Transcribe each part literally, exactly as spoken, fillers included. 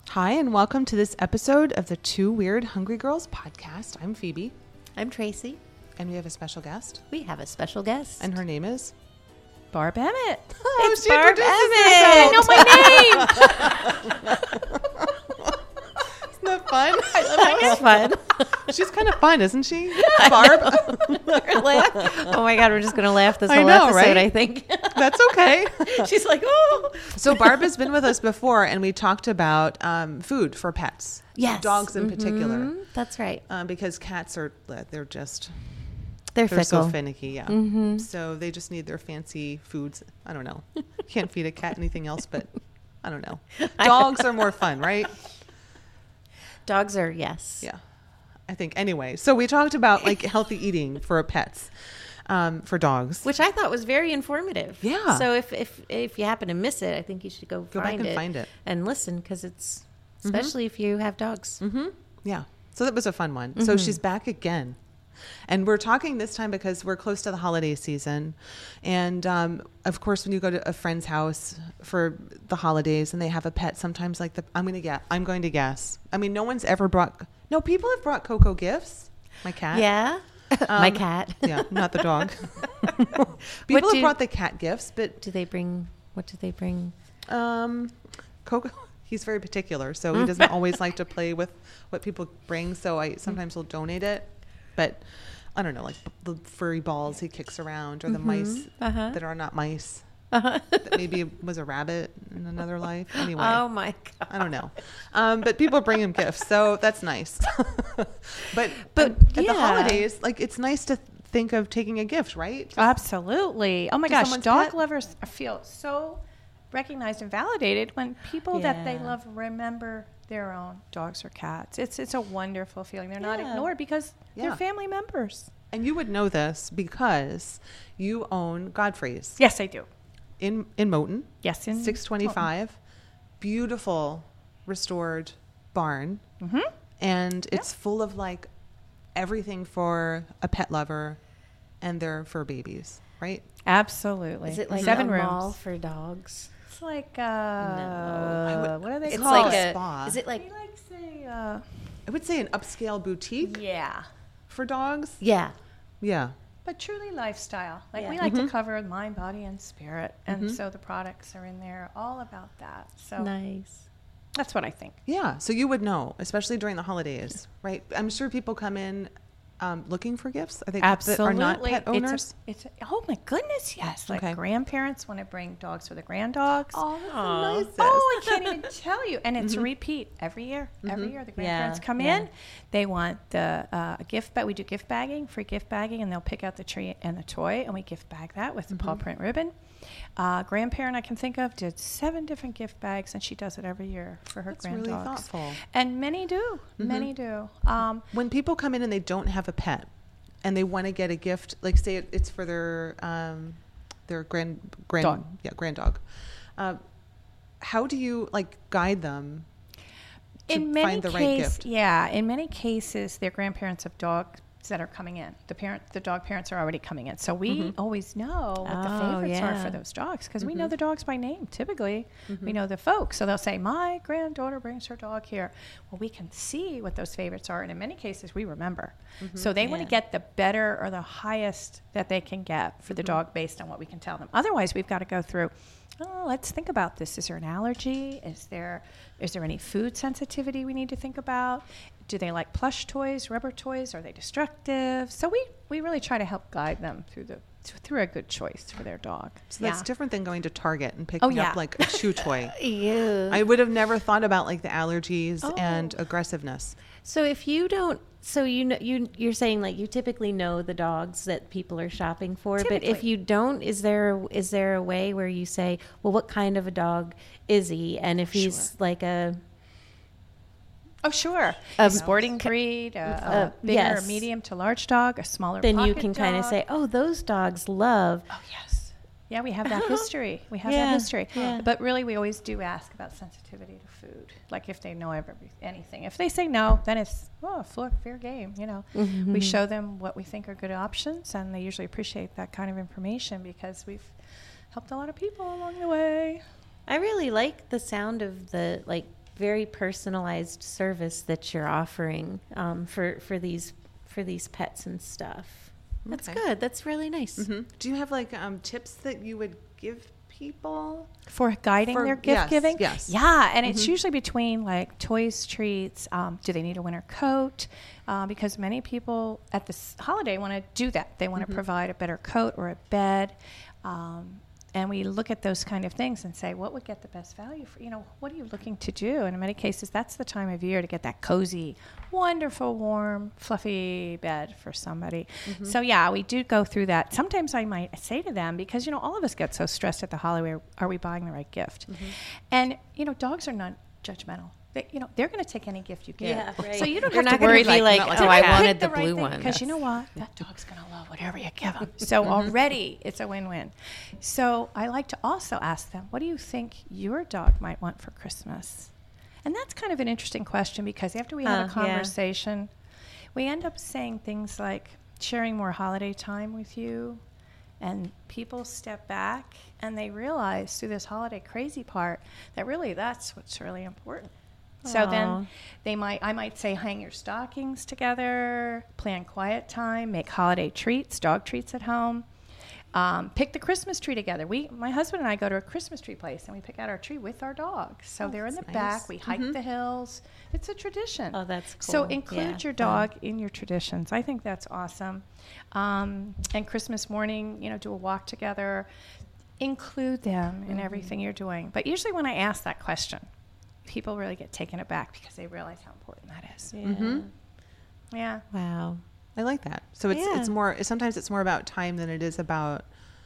Hi, and welcome to this episode of the Two Weird Hungry Girls podcast. I'm Phoebe. I'm Tracy. And we have a special guest. We have a special guest. And her name is? Barb Emmett. Oh, it's she Barb Emmett. I know my name. Isn't that fun? I love it's fun. She's kind of fun, isn't she? Barb? Oh my God, we're just going to laugh this I whole know, episode, right? I think. That's okay. She's like, oh. So Barb has been with us before, and we talked about um, food for pets. Yes. Dogs in Mm-hmm. particular. That's right. Um, because cats are, they're just... They're, They're fickle. so finicky, yeah. Mm-hmm. So they just need their fancy foods. I don't know. Can't feed a cat anything else, but I don't know. Dogs are more fun, right? Dogs are, yes. Yeah, I think. Anyway, so we talked about like healthy eating for pets, um, for dogs. Which I thought was very informative. Yeah. So if if if you happen to miss it, I think you should go, Go find back and it find it. and listen, because it's, especially if you have dogs. Mm-hmm. Yeah. So that was a fun one. Mm-hmm. So she's back again. And we're talking this time because we're close to the holiday season. And, um, of course, when you go to a friend's house for the holidays and they have a pet, sometimes like the, I'm going to guess, I'm going to guess. I mean, no one's ever brought, no, people have brought Coco gifts. My cat. Yeah. Um, My cat. Yeah, not the dog. People do- have brought the cat gifts, but Do they bring, what do they bring? um, Coco, he's very particular, so he doesn't always like to play with what people bring. So I sometimes will donate it, but I don't know, like the furry balls he kicks around, or the mice Uh-huh. that are not mice. Uh-huh. That maybe was a rabbit in another life. Anyway, Oh my God. I don't know. Um, but people bring him gifts, so that's nice. but But, at, at yeah. the holidays, like it's nice to think of taking a gift, right? Absolutely. Oh my To gosh, someone's dog pet? lovers feel so recognized and validated when people that they Yeah. love remember their own dogs or cats. It's it's a wonderful feeling. They're not Yeah. ignored because Yeah. they're family members. And you would know this because you own Godfrey's Yes, I do. in in Moton, Yes, in six twenty-five, beautiful restored barn, Mm-hmm. and it's full of like everything for a pet lover and their fur babies, right? Absolutely. Is it like seven a rooms? mall for dogs? It's like uh, I would- what are they It's called? like a a, spa. is it Like, like, like say, uh, I would say an upscale boutique yeah, for dogs. yeah. Yeah. but truly lifestyle. Like Yeah. we like Mhm. to cover mind, body, and spirit, and Mhm. so the products are in there all about that. So Nice. that's what I think. Yeah. So you would know, especially during the holidays, right? I'm sure people come in um, looking for gifts. I think that are not pet It's a- owners. It's, a, oh my goodness, yes. Like Okay. grandparents want to bring dogs for the granddogs. Oh, that's Aw. the nicest. Oh, I can't even tell you. And it's a repeat every year. Every year the grandparents Yeah, come yeah. in. They want the uh, gift bag. We do gift bagging, free gift bagging, and they'll pick out the tree and the toy, and we gift bag that with the paw print ribbon. Uh, grandparent I can think of did seven different gift bags, and she does it every year for her That's granddogs. really thoughtful. And many do. Many do. Um, When people come in and they don't have a pet and they want to get a gift, like say it, it's for their um, their grand grand Dog. yeah grand dog, uh, how do you like guide them to in many find the right cases, gift? yeah, in many cases, they're grandparents of dogs that are coming in. The parent, the dog parents are already coming in, so we Mm-hmm. always know what the Oh, favorites are yeah. for those dogs because we Mm-hmm. know the dogs by name. Typically, we know the folks, so they'll say, "My granddaughter brings her dog here." Well, we can see what those favorites are, and in many cases, we remember. Mm-hmm. So they want Yeah. to get the better or the highest that they can get for the Mm-hmm. dog based on what we can tell them. Otherwise, we've got to go through. Oh, let's think about this. Is there an allergy? Is there is there any food sensitivity we need to think about? Do they like plush toys, rubber toys? Are they destructive? So we, we really try to help guide them through the through a good choice for their dog. So that's Yeah. different than going to Target and picking yeah. up like a chew toy. Ew. I would have never thought about like the allergies Oh. and aggressiveness. So if you don't, so you know, you you're saying like you typically know the dogs that people are shopping for, but if Typically. you don't, is there is there a way where you say, well, what kind of a dog is he, and if he's Sure. like a Oh, sure. Um, A sporting breed, a, uh, a bigger, yes. medium to large dog, a smaller then you pocket can kind of dog. say, oh, those dogs love. Oh, yes. Yeah, we have that history. We have Yeah, that history. yeah. But really, we always do ask about sensitivity to food. Like if they know every, anything. If they say no, then it's, oh, fair, fair game, you know. Mm-hmm. We show them what we think are good options, and they usually appreciate that kind of information because we've helped a lot of people along the way. I really like the sound of the like very personalized service that you're offering um, for for these for these pets and stuff. That's Okay. good. That's really nice. Mm-hmm. Do you have like um, tips that you would give people? For guiding For- their gift yes, giving? yes. Yeah, and it's usually between like toys, treats. Um, do they need a winter coat? Uh, because many people at this holiday want to do that. They want to provide a better coat or a bed. Um, and we look at those kind of things and say, what would get the best value for, you know, what are you looking to do? And in many cases, that's the time of year to get that cozy, wonderful, warm, fluffy bed for somebody. So yeah, we do go through that. Sometimes I might say to them, because, you know, all of us get so stressed at the holiday, are we buying the right gift? And, you know, dogs are not judgmental. They, you know, they're going to take any gift you give. Yeah, right. So you don't You're have not to gonna worry be like, not like oh, a I cat. wanted the blue one. Because you know what? That dog's going to love whatever you give them. So already it's a win-win. So I like to also ask them, what do you think your dog might want for Christmas? And that's kind of an interesting question, because after we have a Huh, yeah. conversation, we end up saying things like sharing more holiday time with you. And people step back and they realize through this holiday crazy part that really that's what's really important. So Aw. then they might, I might say, hang your stockings together, plan quiet time, make holiday treats, dog treats at home, um, pick the Christmas tree together. We, my husband and I go to a Christmas tree place and we pick out our tree with our dog. So Oh, they're in the that's back. nice. We hike the hills. It's a tradition. Oh, that's cool. So include Yeah. your dog in your traditions. I think that's awesome. Um, and Christmas morning, you know, do a walk together. Include them in everything you're doing. But usually when I ask that question, people really get taken aback because they realize how important that is. Yeah. Mm-hmm. Yeah. Wow. I like that. So it's Yeah. it's more sometimes it's more about time than it is about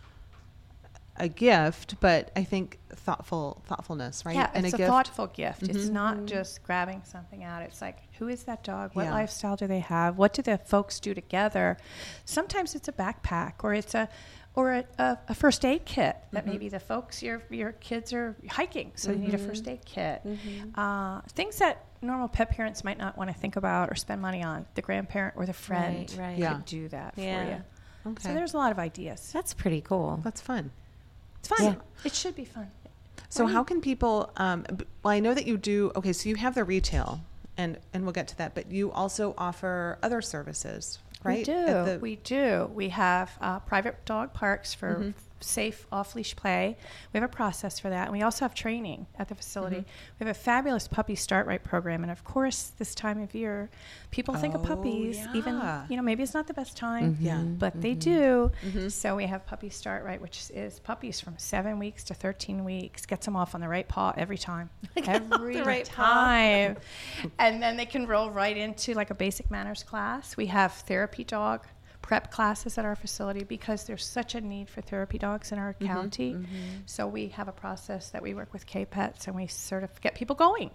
a gift, but I think thoughtful thoughtfulness, right? Yeah, and it's a, gift. thoughtful gift. It's Mhm. not just grabbing something out. It's like, who is that dog? What Yeah. lifestyle do they have? What do the folks do together? Sometimes it's a backpack, or it's a or a, a, a first aid kit that maybe the folks, your your kids are hiking, so you need a first aid kit. Uh, things that normal pet parents might not want to think about or spend money on. The grandparent or the friend Right, right. Yeah. could do that Yeah. for you. Okay. So there's a lot of ideas. That's pretty cool. That's fun. It's fun. Yeah. It should be fun. So Right. how can people? Um, b- well, I know that you do. Okay, so you have the retail, and and we'll get to that. But you also offer other services, right? We do. At the- we do. We have uh, private dog parks for Mm-hmm. safe off-leash play. We have a process for that. And we also have training at the facility. Mm-hmm. We have a fabulous puppy start right program. And of course, this time of year, people think of Oh, puppies. Even, yeah. you know, maybe it's not the best time, Yeah. but they do. Mm-hmm. So we have Puppy Start Right, which is puppies from seven weeks to thirteen weeks. Gets them off on the right paw every time. Every the right paw. time. And then they can roll right into like a basic manners class. We have therapy dog prep classes at our facility because there's such a need for therapy dogs in our county. So we have a process that we work with K-Pets and we sort of get people going.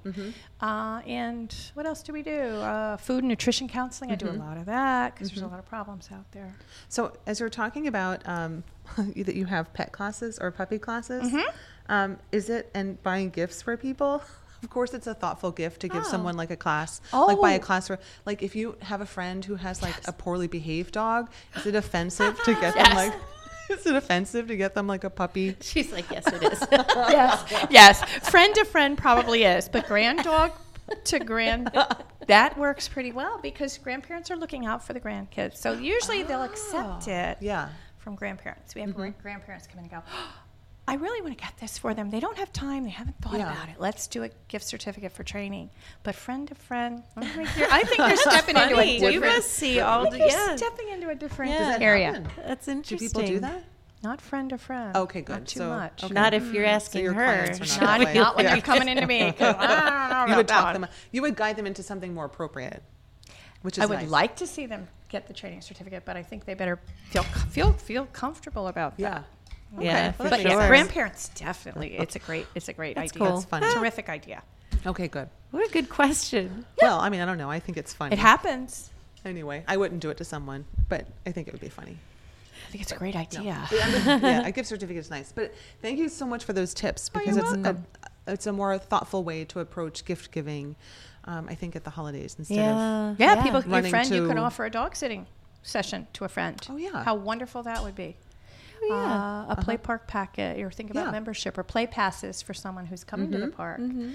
Uh, and what else do we do? Uh, food and nutrition counseling. I do a lot of that because there's a lot of problems out there. So as you're talking about um, that you have pet classes or puppy classes, Mm-hmm. um, is it and buying gifts for people? Of course, it's a thoughtful gift to give Oh. someone like a class, like buy a Oh. class for like if you have a friend who has like a poorly behaved dog, is it offensive to get them Yes. like? Is it offensive to get them like a puppy? She's like, yes, it is. Yes, yes. Friend to friend probably is, but grand dog to grand, that works pretty well because grandparents are looking out for the grandkids. So usually they'll accept it Yeah. from grandparents. We have gra- grandparents come in and go, I really want to get this for them. They don't have time. They haven't thought Yeah. about it. Let's do a gift certificate for training. But friend to friend, I think you're, I think you're stepping into a Funny. different. You must see I all think the you're yeah. stepping into a different Yeah. Does that area. happen? That's Do interesting. people do that? Not friend to friend. Okay, good. Not too So- much. okay. Not if you're asking your her. clients are Not, that way. not when Yeah. you're coming into me. 'Cause I don't know You about would that talk one. them. You would guide them into something more appropriate, which is I would nice. like to see them get the training certificate, but I think they better feel feel feel comfortable about that. Yeah. Yeah, Okay. for Well, that But makes yeah, sure. sense. grandparents definitely. It's a great. It's a great That's idea. cool. That's funny. Terrific idea. Okay, good. What a good question. Well, I mean, I don't know. I think it's funny. It happens. Anyway, I wouldn't do it to someone, but I think it would be funny. I think it's a great idea. yeah, a gift certificate is nice. But thank you so much for those tips because you're it's welcome. a it's a more thoughtful way to approach gift giving. Um, I think at the holidays instead of Yeah. Yeah, people. Your Running friend, you could to- offer a dog sitting session to a friend. Oh, yeah. How wonderful that would be. yeah. Uh, a play park packet, or think about Yeah. membership or play passes for someone who's coming to the Mhm. park.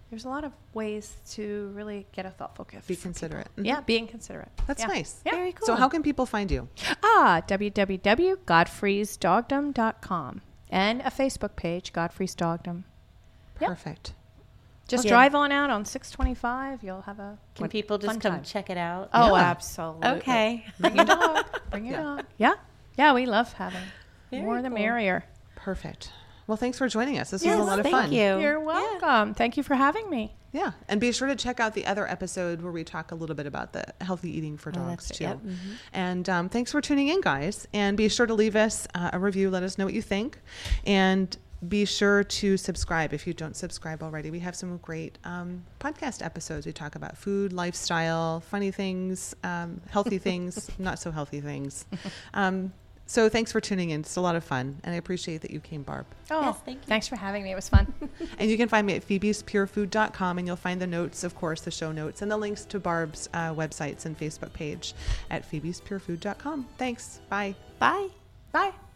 there's a lot of ways to really get a thoughtful gift. Be for considerate. people. Mhm. Yeah, being considerate. That's Yeah. nice. Yeah. Very cool. So how can people find you? Ah, w w w dot godfrey's dogdom dot com and a Facebook page, Godfrey's Dogdom. Yep. Perfect. Just Yeah. drive on out on six twenty-five. You'll have a Can fun- people just fun come time. check it out? Oh, Yeah. absolutely. Okay. Bring your dog. Bring your Yeah. dog. Yeah. Yeah, we love having Very more the cool. merrier. Perfect. Well, thanks for joining us. This Yes, was a lot of thank fun. you. You're welcome. Thank you for having me. Yeah. And be sure to check out the other episode where we talk a little bit about the healthy eating for Oh, dogs, that's- too. yep. Mhm. And um, thanks for tuning in, guys. And be sure to leave us uh, a review. Let us know what you think. And be sure to subscribe if you don't subscribe already. We have some great um, podcast episodes. We talk about food, lifestyle, funny things, um, healthy things, not so healthy things. Um, so thanks for tuning in. It's a lot of fun. And I appreciate that you came, Barb. Oh, Yes, thank you. thanks for having me. It was fun. And you can find me at phoebes pure food dot com, and you'll find the notes, of course, the show notes, and the links to Barb's uh, websites and Facebook page at phoebes pure food dot com. Thanks. Bye. Bye. Bye.